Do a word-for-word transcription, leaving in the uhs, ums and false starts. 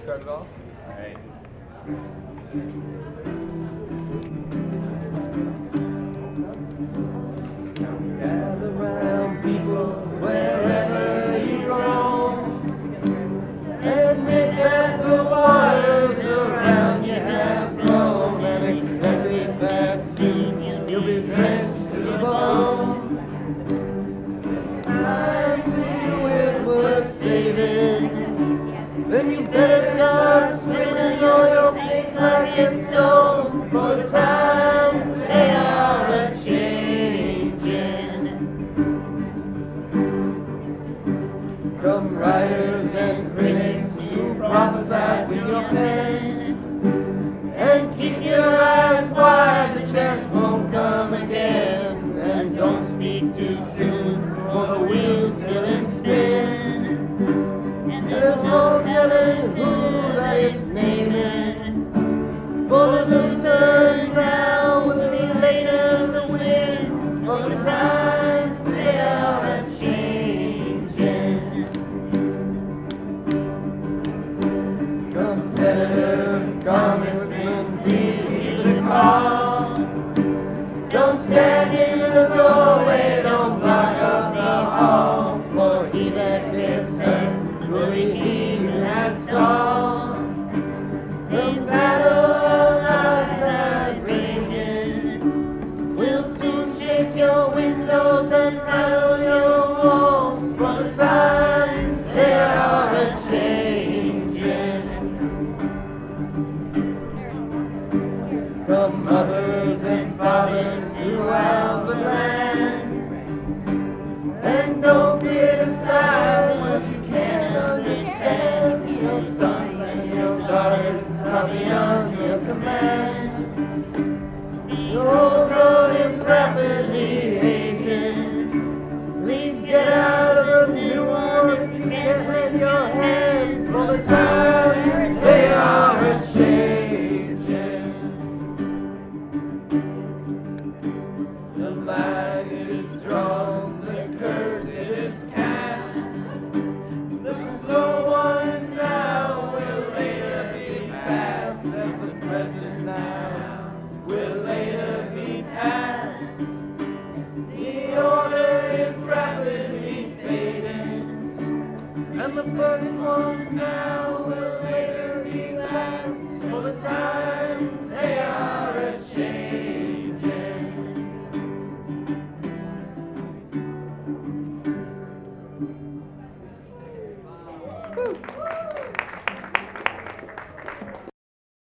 start it off? All right. Gather round, people, wherever you roam, and admit that the waters around you have grown, and accept it that soon you'll be drenched to the bone. Time for you is worth saving, then you better start swimming or you'll sink like a stone, for the times they are a-changing. Come writers and critics who prophesize with your pen, and keep your eyes wide, the chance won't come again. And don't speak too soon, for the wheel's still in spin. There's no telling who that is naming, for the loser now will be later to win, for the times they are a-changing. Come senators, congressmen, please heed the call. Don't stand in the doorway, don't block up the hall, for he that gets hurt will be he who has stalled. The battle outside's raging, will soon shake your windows and rattle your walls, for the times they are a-changing. Come mothers and fathers throughout the land, and don't criticize what you can't understand. Your sons and your daughters are beyond your command. Your road is rapidly aging. Please get out of the new one if you can't lend your hand, for the times they are a-changing. The line is drawn, the curse is cast. The slow one now will later be fast, as the present now will later be past. The order is rapidly fading, and the first one now will later be last, for the times they are a-changing. Woo.